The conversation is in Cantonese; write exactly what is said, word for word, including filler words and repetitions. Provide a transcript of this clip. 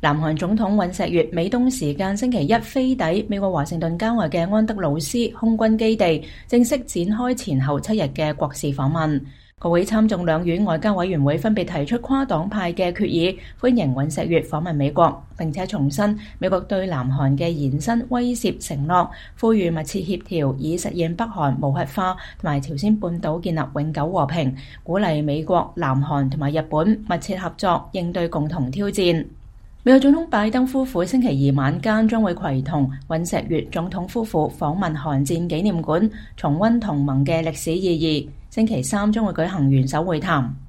南韓總統尹錫悅美東時間星期一飛抵美國華盛頓郊外嘅安德魯斯空軍基地，正式展開前後七日嘅國事訪問。國會參眾兩院外交委員會分別提出跨黨派嘅決議，歡迎尹錫悅訪問美國，並且重申美國對南韓嘅延伸威懾承諾，呼籲密切協調以實現北韓無核化同埋朝鮮半島建立永久和平，鼓勵美國、南韓同埋日本密切合作，應對共同挑戰。美國總統拜登夫婦星期二晚間將會攜同尹錫悅總統夫婦訪問韓戰紀念館，重溫同盟嘅歷史意義。星期三將會舉行元首會談。